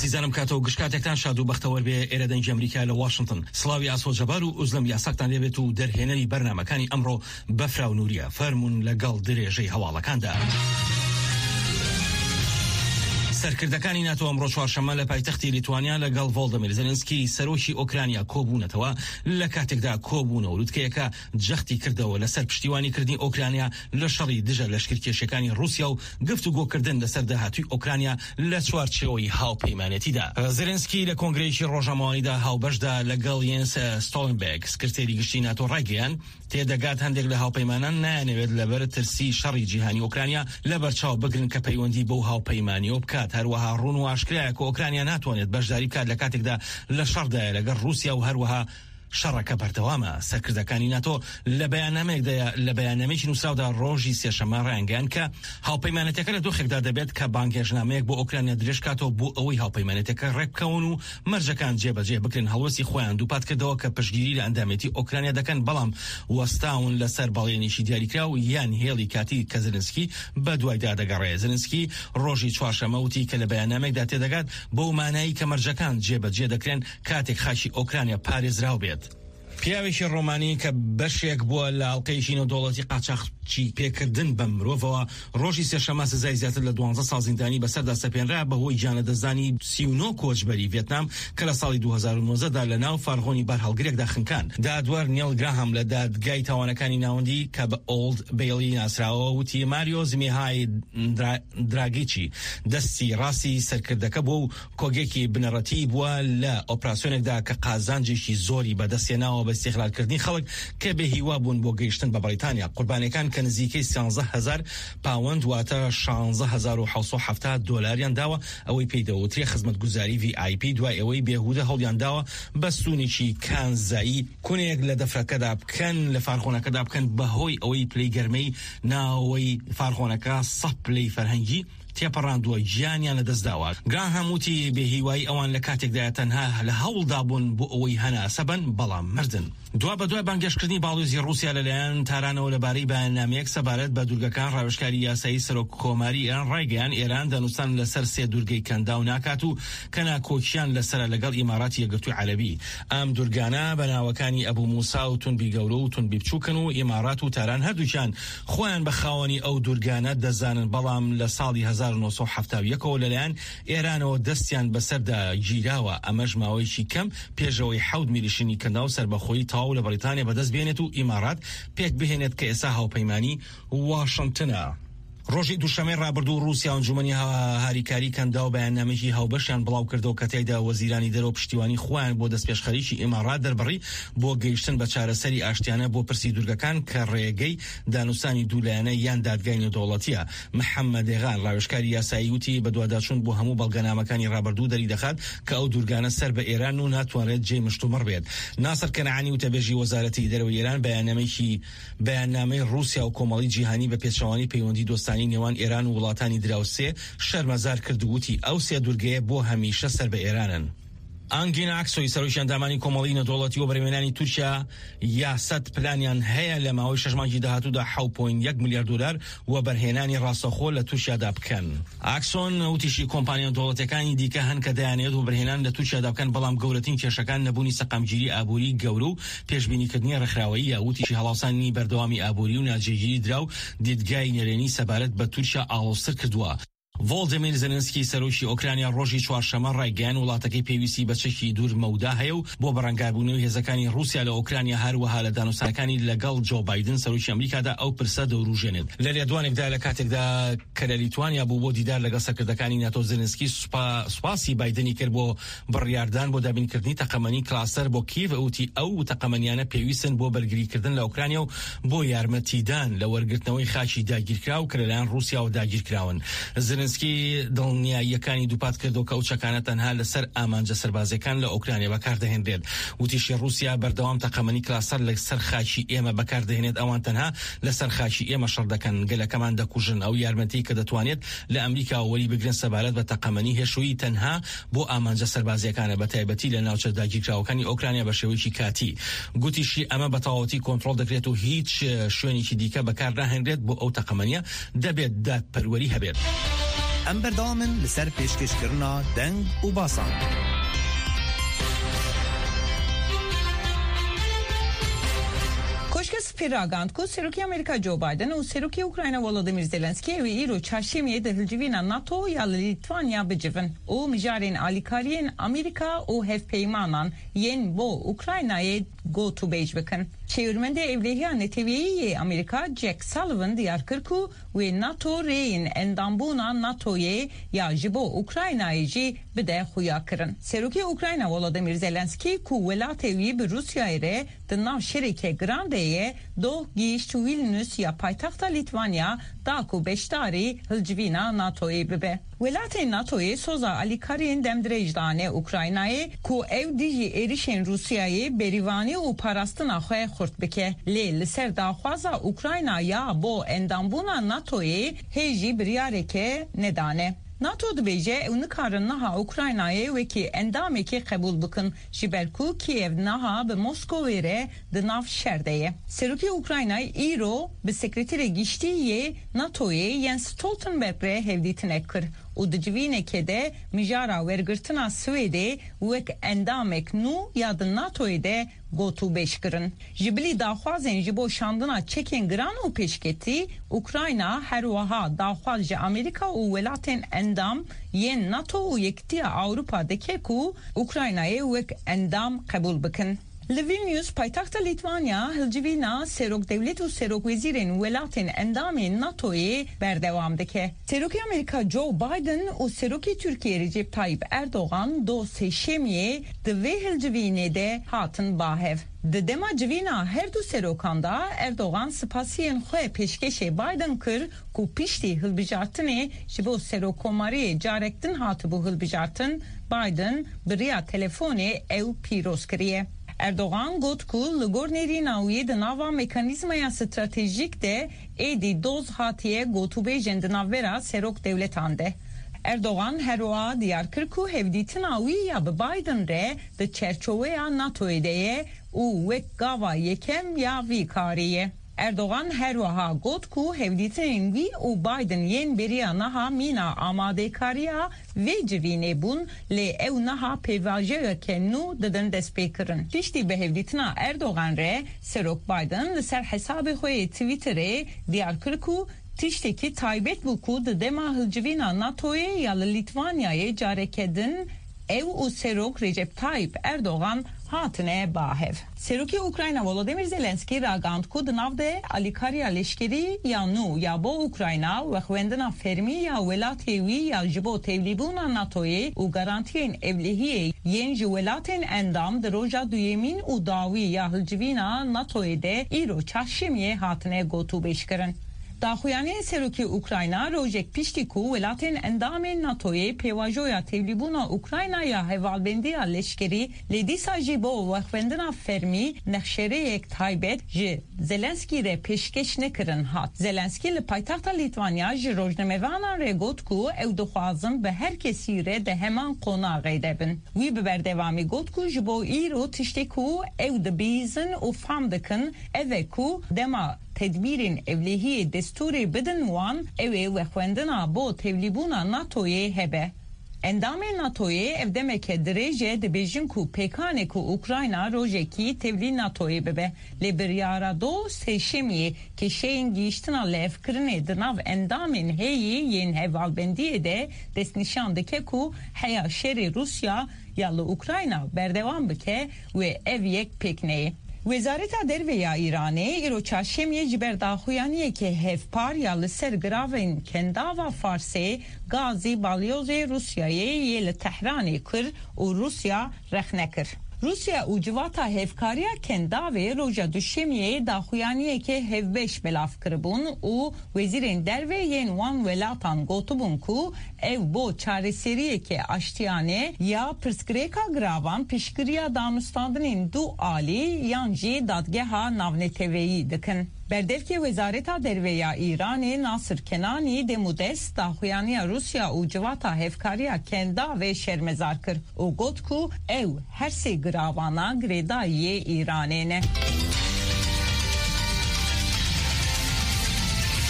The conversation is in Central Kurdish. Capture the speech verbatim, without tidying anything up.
ئازیزانم کاتەوە گشتکاتێکتان شاد و بەختەوەر بێ ئێرە دەنگی ئەمریکا لە واشنگتن. سڵاوی ئاسۆجەبار و ئوزلم یاساکتان لێبێت و دەرهێنەری بەرنامەکانی ئەمڕۆ بەفرا و نووریە فەرمون لەگەڵ درێژەی هەواڵەکاندا. سەرکردەکانی ناتۆ ئەمڕۆ چوارشەممە لە پایتەختی لیتوانیا لەگەڵ ڤۆڵدەمیر زەلێنسکی سەرۆکی ئۆکرانیا کۆبوونەتەوە لە کاتێکدا کۆبوونەوە لوتکەیەکە جەختی کردەوە لەسەر پشتیوانیکردنی ئۆکرانیا لە شەڕی دژە لەشکرکێشەکانی رووسیا و گفتوگۆکردن لەسەر داهاتووی ئۆکرانیا لە چوارچێوەی هاوپەیمانەتیدا. زەلێنسکی لە کۆنگرەیەکی ڕۆژهەماوانیدا هاوبەشدا لەگەڵ یەنس ستۆڵنبێرگ سکرتێری گشتی ناتۆ ڕایگەیان تێدەگات هەندێک لە هاوپەیمانان نایانەوێت لەبەر ترسی شەڕی جیهانی ئۆکرانیا لەبەرچاو بگرن کە پەیوەندی بەو هاوپەیمانیەوە بکات. هەروەها ڕوون و ئاشکرایە کە ئۆکرانیا ناتوانێت بەشداری بکات لە کاتێکدا لە شەڕدایە لەگەڵ رووسیا و هەروەها شەڕەکە بەردەوامە. سەرکردەکانی ناتۆ لە بەیاننامەیەکدا لە بەیاننامەیەکی نووسراودا ڕۆژی سێشەممە ڕایانگەیان کە هاوپەیمانەتەکە لە دۆخێکدا دەبێت کە بانگهێژنامەیەک بۆ ئۆکرانیا درێژ کاتەوە بۆ ئەوەی هاوپەیمانەتەکە ڕێکبکەون و مەرجەکان جێبەجێ بکرن. هەڵوەسی خۆیان دووپات کردەوە کە پشتگیری لە ئەندامەتی ئۆکرانیا دەکەن، بەڵام وەستاون لەسەر بەڵێنێکی دیاریکرا و یان هێڵی کاتی کە زەلێنسکی بە دوایدا دەگەڕێت. زەلێنسکی ڕۆژی چوارشەممە وتی کە لە بەیاننامەیەکدا تێدەگات بەو مانایی کە مەرجەکان جێبەجێ دەکرێن کاتێک خاشی ئۆکرانیا پارێزراو بێت. پیاوێکی ڕۆمانی کە بەشێک بووە لە ئەڵقەیەکی نێودەوڵەتی قاچاقچی پێکردن بە مرۆڤەوە ڕۆژی سێشەممە سزای زیاتر لە دوانزە ساڵ زیندانی بەسەردا سەپێنرا بەهۆی جانەدەزانی سی و نۆ کۆچبەری ڤێتنام کە لە ساڵی دوو هەزار و نۆزدەدا لە ناو فارغۆنی بەرهەڵگرێکدا خنکان. دادوەر نیڵ گراهام لە دادگای تاوانەکانی ناوەندی کە بە ئۆڵد بیلی ناسراوە وتی ماریۆ زمیهای دراگیچی دەستی ڕاستی سەرکردەکە بووە و کۆگێکی بنەڕەتی بووە لە ئۆپراسیۆنێکدا کە قازانجێکی زۆری بەدەستێناوە بە استیغلالکردنی خەڵک کە بێ هیوا بوون بۆ گەیشتن بە بەریتانیا. قوربانەکان کە نزیکەی سیانزە هەزار پاوەند واتە شانزە هەزار و حەوت سەد و حەڤتا دۆلاریان داوە ئەوەی پێی دەوترێ خزمەتگوزاری ڤی ئای پی دوای ئەوەی بێهودە هەڵیان داوە بە سوونێکی کانزایی کونێک لە دەفرەکەدا بکەن لە فارخۆنەکەدا بکەن بەهۆی ئەوەی پلەی گەرمەی ناوەی فارخۆنەکە سەد پلەی فەرهەنگی تێپەڕاندووە گیانیان لەدەستداوە. گراهام وتی بێهیوایی ئەوان لە کاتێکدا تەنها لە هەوڵدا بوون بۆ ئەوەی هەناسەبن بەڵام مردن. دوا بە دوای بانگێشتکردنی باڵوێزی رووسیا لەلایەن تارانەوە لەبارەی بەیاننامەیەک سەبارەت بە دوورگەکان ڕاوێژکاری یاسایی سەرۆک کۆماری ئێران ڕایگەیان ئێران دەنووسان لەسەر سێ دوورگەی کەندا و ناکات و کەناکۆچیان لەسرە لەگەڵ ئیماراتی یەکگرتووی عەرەبی. ئەم دوورگانە بەناوەکانی ئەبوو موسا و تونبی گەورە و تونبی بچووکن و ئیمارات و تاران هەردووچیان خۆیان بە خاوەنی ئەو دوورگانە دەزانن، بەڵام لە ساڵی هەزار و نۆ سەد و حەڤتا و یەکەوە لەلایەن ئێرانەوە دەستیان بەسەردا گیراوە. ئەمەش ماوەیەکی کەم پێشەوەی حەوت میلیشنی کەندا و سەربەخۆیی تاو لە بەریتانیا بەدەست بێنێت و ئیمارات پێک بهێنێت کە ئێستا هاوپەیمانی واشنگتنە. ڕۆژی دووشەمەی ڕابردوو رووسیا ئەنجومەنی هاریکاری کەندا و بەیاننامەیەکی هاوبەشیان بڵاو کردەوە کە تێیدا وەزیرانی دەرەوە پشتیوانی خۆیان بۆ دەستپێشخەریکی ئیمارات دەربڕی بۆ گەیشتن بە چارەسەری ئاشتیانە بۆ پرسی دوورگەکان کە ڕێگەی دانووسانی دوولایەنە یان دادگای نێودەوڵەتیە. محەممەد دێغان ڕاوێژکاری یاسایی وتی بە دوواداچوون بۆ هەموو بەڵگەنامەکانی ڕابردوو دەری دەخات کە ئەو دوورگانە سەر بە ئێران و ناتوانرێت جێ مشتومڕ بێت. ناسر کەنعانی وتەبێژی وەزارەتی دەرەوەی ئێران بەیاننامەیەکی بەیاننامەی رووسیا و کۆمەڵی جیهانی بە پێچەوانی پەیوەندی دۆستانی نێوان ئێران و وڵاتانی دراوسێ شەرمەزار کردووتی ئەو سێ دوورگەیە بۆ هەمیشە سەر بە ئێرانن. ئانگینا ئاکسۆی سەرۆکی ئەندامانی کۆمەڵی نێودەوڵەتی و بەرهێنانی تورکیا یاسەد پلانیان هەیە لە ماوەی شەش مانگی داهاتوودا حەوت پۆینت یەک ملیار دۆلار و بەرهێنانی ڕاستەخۆ لە تورکیادا بکەن. ئاکسۆن وتیشی کۆمپانیا دەوڵەتەکانی دیکە هەن کە دەیانێت و بەرهێنان لە تورکیادا بکەن، بەڵام گەورەترین کێشەکان نەبوونی سەقامگیری ئابووری گەورە و پێشبینیکردنی ڕێکخراوەیە. وتیشی هەڵاوسانی بەردەوامی ئابووری و ناجێگیری دراو دیدگای نێرێنی سەبارەت بە تورکیا ئاڵۆزتر کردووە. ڤۆڵدەمیر زەلێنسکی سەرۆکی ئۆکرانیا ڕۆژی چوارشەممە ڕایگەیان وڵاتەکەی پێویستی بە چەکی دوور مەودا هەیە و بۆ بەڕەنگاربوونەوەی هێزەکانی رووسیا لە ئۆکرانیا هەروەها لە دانووسەکانی لەگەڵ جۆ بایدن سەرۆکی ئەمریکادا ئەو پرسە دەوروژێنێت. لە لێدوانێکدا لە کاتێکدا کە لە لیتوانیا بوو بۆ دیدار لەگەڵ سەرکردەکانی ناتۆ، زەلێنسکی سوپاسی بایدنی کرد بۆ بڕیاردان بۆ دابینکردنی تەقەمەنی کلاسەر بۆ کیڤ. ئەوتی ئەو تەقەمەنیانە پێویستن بۆ بەرگریکردن لە ئۆکرانیا و بۆ یارمەتیدان لە وەرگرتنەوەی خاچی داگیرکراو کە لەلایەن رووسیا و داگیرکراون. زەلێنسکی دڵنیاییەکانی دووپات کردو کە ئەو چەکانە تەنها لەسەر ئامانجە سەربازەکان لە ئۆکرانیا بەکاردەهێنرێت. وتیشی رووسیا بەردەوام تەقەمەنی کلاسەر لەسەر خاچی ئێمە بەکاردەهێنێت، ئەوان تەنها لەسەر خاچی ئێمە شەڕ دەکەن، گەلەکەمان دەکوژن. ئەو یارمەتی کە دەتوانێت لە ئەمریکا وەری بگرن سەبارەت بە تەقەمەنی هێشووی تەنها بۆ ئامانجە سەربازیەکانە، بە تایبەتی لە ناوچە داگیرکراوەکانی ئۆکرانیا بە شێوەیەکی کاتی. گوتیشی ئەمە بە تەواوەتی کۆنتڕۆڵ دەکرێت و هیچ شوێنێکی دیکە بەکار ناهێنرێت بۆ ئەو تەقەمەنیە، دەبێت دادپەروەری هەبێت. ام بردامن لسر پیشکش کرنا دنگ و باسان. Piragand ku Seruki Amerika Joe Biden u Seruki Ukrayna Volodymyr Zelenski ve İro çarşemiye de hılcivina NATO ya Litvanya bicivin. O mijarin alikarien Amerika o hevpeymanan yen bo Ukrayna'ya go to bejbekin. Çevirmende evliya neteviye Amerika Jack Sullivan diyar kırku ve NATO reyin endambuna NATO'ya ya jibo Ukrayna'ya ji bide huya kırın. Seruki Ukrayna Volodymyr Zelenski ku velatevi bir Rusya'ya re dınav şerike grande'ye do giyiş Vilnius ya paytaxta Litvanya da ku beştari hılcivina NATO'ya bibe. Velatê NATO'ya soza alikarien demdirejdane Ukrayna'ya ku ev diji erişen Rusya'ya berivani u parastina xwe xurt bike. Lê li ser daxwaza Ukrayna ya bo endambuna NATO'ya hêjî biryareke nedane. NATO dibêje ew nikarin niha Ukraynayê wekî endamekî qebûl bikin ji ber ku Kiev niha bi Moskowê re di nav şer de ye. Serokê Ukraynayê îro bi sekreterê giştî NATO'yê Jens Stoltenberg re hevdîtinek kir û di civînekê de mijara wergirtina Swêdê wek endamek nû ya di NATO'yê de gotûbêj kirin. Ji bilî daxwazên ji bo şandina çekên giran û pêşketî Ukrayna her wiha daxwaz ji Amerîka û welatên endam yên NATO û Yekîtiya Awropa dike ku Ukraynayê wek endam qebûl bikin. Li Vilnius paytaxta Litvanya hılcivîna serok devlet û serokwezîrên welatên endamên NATO'yê berdewam dike. Serokê Amerika Joe Biden û serokê Tirkiye Recep Tayyip Erdogan do sêşemiyê di vê hılcivînê de hatin bahev. Di dema civîna her du serokan da Erdogan spasiyên xwe pêşkêşê Biden kir ku piştî hilbijartinê ji bo serokomariyê carek din hatibû hilbijartin Biden bi riya telefonê ew pîroz kiriye. Erdogan got ku li gor nêrîna wî di nava mekanîzmaya stratejîk de êdî doz hatiye gotûbêjên di navbera serok devletan de. Erdogan her wiha diyar kir ku hevdîtina wî ya bi Biden re di çerçoveya NATO'yê de ye û wek gava yekem ya vî karî ye. Erdogan her wiha got ku hevdîtinên wî û Biden yên beriya niha mîna amadekariya vê civînê bûn lê ew niha pêvajeyeke nû didin destpêkirin. Tiştî bi hevdîtina Erdogan re serok Biden li ser hesabê xwe yê Twitterê diyar kir ku tiştekî taybet bû ku di dema hilcivîna NATO'yê ya li Litvanyayê careke din ew û serok Recep Tayyip Erdogan hatine bahev. Serokê Ukrayna Volodymyr Zelenski ragand ku di nav de alîkariya leşkerî ya nû ya bo Ukrayna ve xwendina fermî ya welatê wî ya ji bo tevlîbûna NATO'yê û garantiyên evlihiyê yên ji welatên endam di roja duyemîn û dawî ya hilcivîna NATO'yê de îro çarşemiyê hatine gotûbêj kirin. Daxuyanê serokê Ukrayna rojek piştî ku welatên endamên NATO'yê pêvajoya tevlîbûna Ukraynaya hevalbendiya leşkerî lê dîsa jî bo wexwendina fermî nexşereyek taybet ji Zelenskî re pêşkeş nekirin hat. Zelenskî li paytaxta Litvanya ji rojnamevanan re got ku ew dixwazin bi her kesî re de heman qonağê de bin. Wî bi berdewamî got ku ji bo îro tiştê ku ew dibîzin û fam dikin ev e ku dema tedbirên evlihiyê desturê bidin wan ew ê wexwendina bo tevlîbûna NATO'yê hebe. Endamên NATO'yê ev demeke dirêje dibêjin ku pêkanê ku Ukrayna rojekî tevlî NATO'yê bibe. Lê biryara do sêşemiyê kêşeyên gîştina levkirinê di nav endamên hêyî yên hevalbendiyê de destnîşan dike ku heya şerê Rusya ya li Ukrayna berdewam bike ve ev yek pêkneyê. Wezareta Derveya İranê îro çarşemiyê ji ber daxuyaniyeke hevpar ya li ser giravên kendava Farsê gazî balyozê Rusyayê yê li Tehranê kir û Rusya rexne kir. Rusya û civata hevkariya kendavê roja duşemiyê daxuyaniyeke hevbeş belav kiribûn û wezîrên derve yên wan welatan gotibûn ku ev bo çareseriyeke aştiyane ya pirsgirêka giravan piştgiriya danûstandinên du alî yan jî dadgeha navneteveyî dikin. Berdevke Wezareta Derveya İranê Nasır Kenanî demu dest daxuyaniya Rusya û civata hevkariya kenda ve şermezar kir û got ku ew her sê giravana girêdayiyê İranê ne.